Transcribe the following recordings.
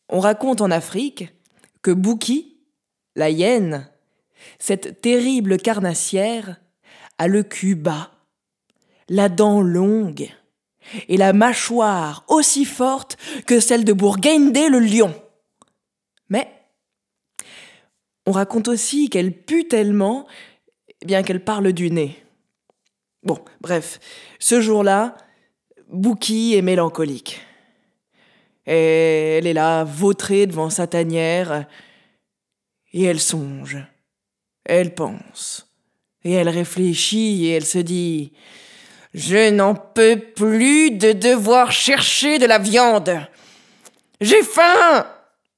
On raconte en Afrique que Bouki, la hyène, cette terrible carnassière, a le cul bas, la dent longue et la mâchoire aussi forte que celle de Bourgainde le lion. Mais on raconte aussi qu'elle pue tellement, bien qu'elle parle du nez. Bon, bref, ce jour-là, Bouki est mélancolique. Et elle est là, vautrée devant sa tanière, et elle songe, elle pense, et elle réfléchit, et elle se dit « Je n'en peux plus de devoir chercher de la viande. J'ai faim !»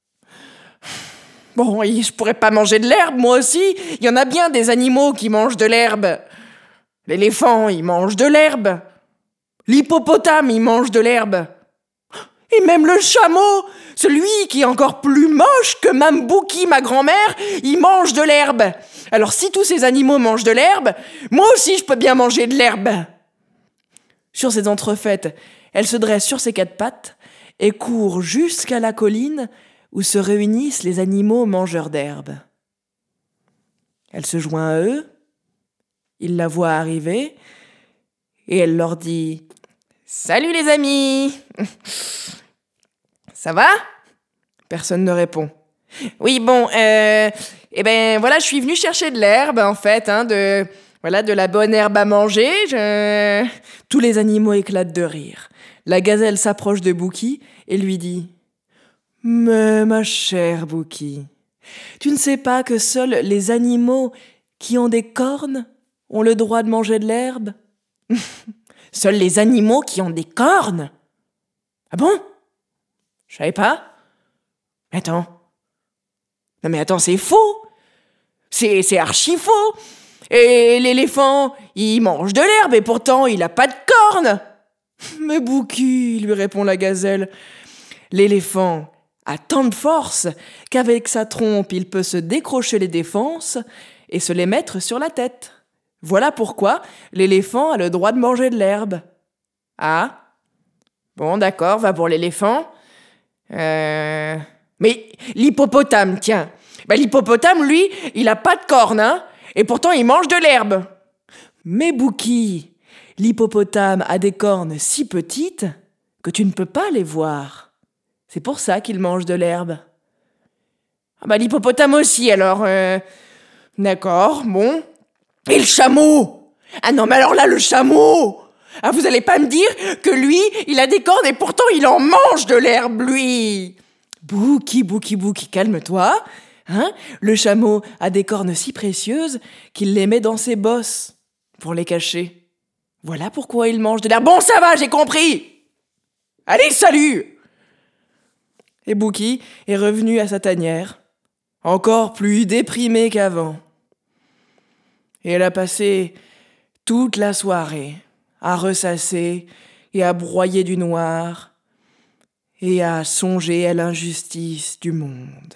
Bon, je pourrais pas manger de l'herbe, moi aussi. Il y en a bien des animaux qui mangent de l'herbe. L'éléphant, il mange de l'herbe. L'hippopotame, il mange de l'herbe. Et même le chameau, celui qui est encore plus moche que Mme Bouki, ma grand-mère, il mange de l'herbe. Alors si tous ces animaux mangent de l'herbe, moi aussi je peux bien manger de l'herbe. Sur ces entrefaites, elle se dresse sur ses quatre pattes et court jusqu'à la colline où se réunissent les animaux mangeurs d'herbe. Elle se joint à eux, ils la voient arriver et elle leur dit « Salut les amis !» Ça va ? Personne ne répond. Oui, bon, eh ben voilà, je suis venue chercher de l'herbe, en fait, de la bonne herbe à manger. Tous les animaux éclatent de rire. La gazelle s'approche de Bouki et lui dit « Mais ma chère Bouki, tu ne sais pas que seuls les animaux qui ont des cornes ont le droit de manger de l'herbe ?» Seuls les animaux qui ont des cornes ? Ah bon ? Je savais pas. Attends. Non mais attends, c'est faux. C'est archi faux. Et l'éléphant, il mange de l'herbe et pourtant il a pas de cornes. Mais Bouki, lui répond la gazelle, l'éléphant a tant de force qu'avec sa trompe, il peut se décrocher les défenses et se les mettre sur la tête. Voilà pourquoi l'éléphant a le droit de manger de l'herbe. Ah ? Bon, d'accord, va pour l'éléphant. Mais l'hippopotame, tiens. L'hippopotame, lui, il a pas de cornes, et pourtant il mange de l'herbe. Mais Bouki, l'hippopotame a des cornes si petites que tu ne peux pas les voir. C'est pour ça qu'il mange de l'herbe. L'hippopotame aussi, alors. D'accord, bon. Et le chameau ? Ah non, mais alors là, le chameau ! Ah, vous allez pas me dire que lui, il a des cornes et pourtant il en mange de l'herbe, lui. Bouki, calme-toi. Le chameau a des cornes si précieuses qu'il les met dans ses bosses pour les cacher. Voilà pourquoi il mange de l'herbe. Bon, ça va, j'ai compris. Allez, salut. Et Bouki est revenu à sa tanière, encore plus déprimé qu'avant. Et elle a passé toute la soirée à ressasser et à broyer du noir et à songer à l'injustice du monde.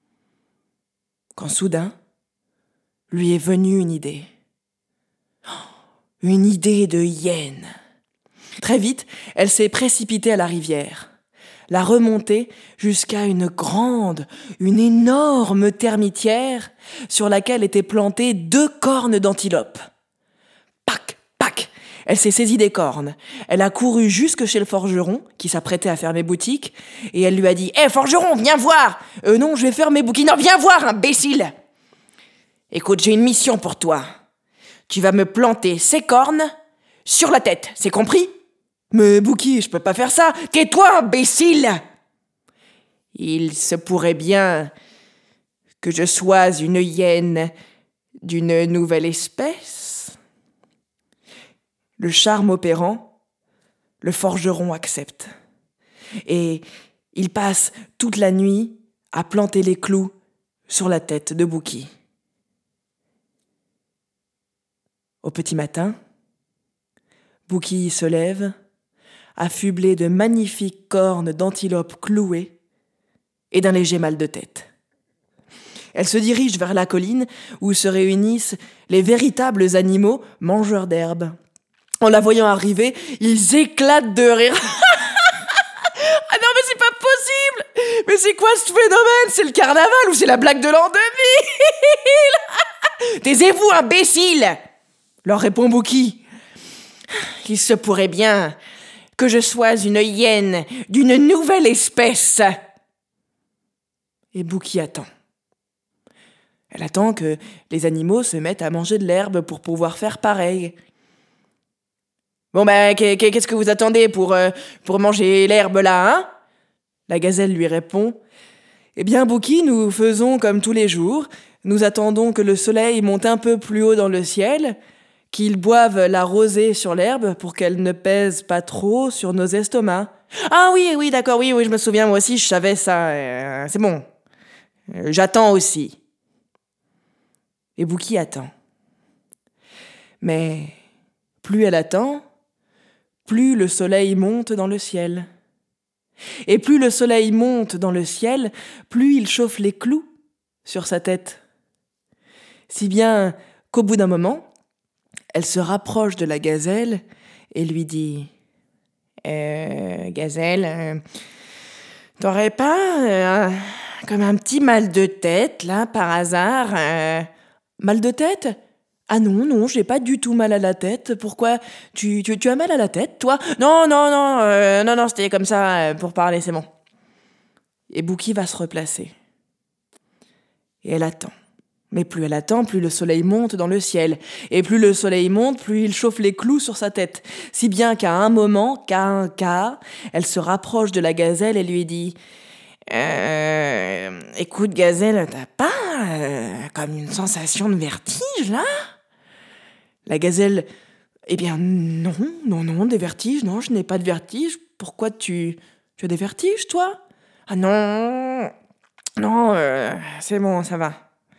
Quand soudain, lui est venue une idée. Une idée de hyène. Très vite, elle s'est précipitée à la rivière, l'a remontée jusqu'à une énorme termitière sur laquelle étaient plantées 2 cornes d'antilope. Elle s'est saisie des cornes. Elle a couru jusque chez le forgeron, qui s'apprêtait à fermer boutique, et elle lui a dit « Hé, forgeron, viens voir !»« Non, je vais fermer boutique. »« Non, viens voir, imbécile !»« Écoute, j'ai une mission pour toi. Tu vas me planter ces cornes sur la tête, c'est compris ?»« Mais Bouki, je peux pas faire ça. »« Tais-toi, imbécile !»« Il se pourrait bien que je sois une hyène d'une nouvelle espèce. » Le charme opérant, le forgeron accepte. Et il passe toute la nuit à planter les clous sur la tête de Bouki. Au petit matin, Bouki se lève, affublé de magnifiques cornes d'antilope clouées et d'un léger mal de tête. Elle se dirige vers la colline où se réunissent les véritables animaux mangeurs d'herbe. En la voyant arriver, ils éclatent de rire. Ah non, mais c'est pas possible! Mais c'est quoi ce phénomène? C'est le carnaval ou c'est la blague de l'an 2000? Taisez-vous, imbécile! Leur répond Bouki. Il se pourrait bien que je sois une hyène d'une nouvelle espèce. Et Bouki attend. Elle attend que les animaux se mettent à manger de l'herbe pour pouvoir faire pareil. Bon qu'est-ce que vous attendez pour manger l'herbe là, hein? La gazelle lui répond. Eh bien, Bouki, nous faisons comme tous les jours. Nous attendons que le soleil monte un peu plus haut dans le ciel, qu'il boive la rosée sur l'herbe pour qu'elle ne pèse pas trop sur nos estomacs. Ah oui, d'accord, oui, je me souviens, moi aussi, je savais ça. C'est bon. J'attends aussi. Et Bouki attend. Mais plus elle attend, plus le soleil monte dans le ciel. Et plus le soleil monte dans le ciel, plus il chauffe les clous sur sa tête. Si bien qu'au bout d'un moment, elle se rapproche de la gazelle et lui dit « Gazelle, t'aurais pas comme un petit mal de tête, là, par hasard Mal de tête ? Ah non, j'ai pas du tout mal à la tête. Pourquoi ? Tu as mal à la tête, toi ? Non, c'était comme ça, pour parler, c'est bon. » Et Bouki va se replacer. Et elle attend. Mais plus elle attend, plus le soleil monte dans le ciel. Et plus le soleil monte, plus il chauffe les clous sur sa tête. Si bien qu'à un moment, elle se rapproche de la gazelle et lui dit « Écoute, gazelle, t'as pas comme une sensation de vertige, là ?» La gazelle « Eh bien, non, des vertiges, non, je n'ai pas de vertige. Pourquoi tu as des vertiges, toi ?»« Ah non, c'est bon, ça va. »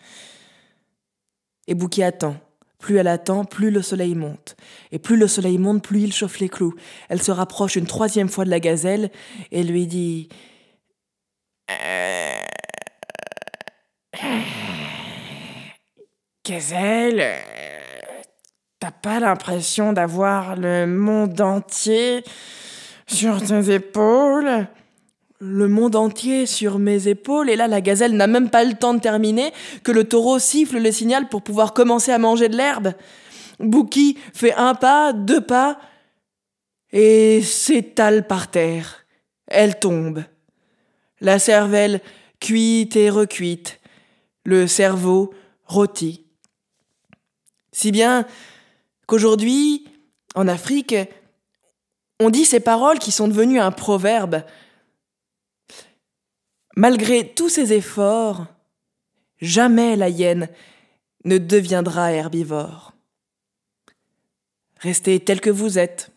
Et Bouki attend. Plus elle attend, plus le soleil monte. Et plus le soleil monte, plus il chauffe les clous. Elle se rapproche une troisième fois de la gazelle et lui dit « Gazelle, t'as pas l'impression d'avoir le monde entier sur tes épaules ?» Le monde entier sur mes épaules, et là la gazelle n'a même pas le temps de terminer que le taureau siffle le signal pour pouvoir commencer à manger de l'herbe. Bouki fait 1 pas, 2 pas, et s'étale par terre. Elle tombe. La cervelle cuite et recuite, le cerveau rôti. Si bien qu'aujourd'hui, en Afrique, on dit ces paroles qui sont devenues un proverbe. Malgré tous ses efforts, jamais la hyène ne deviendra herbivore. Restez tel que vous êtes.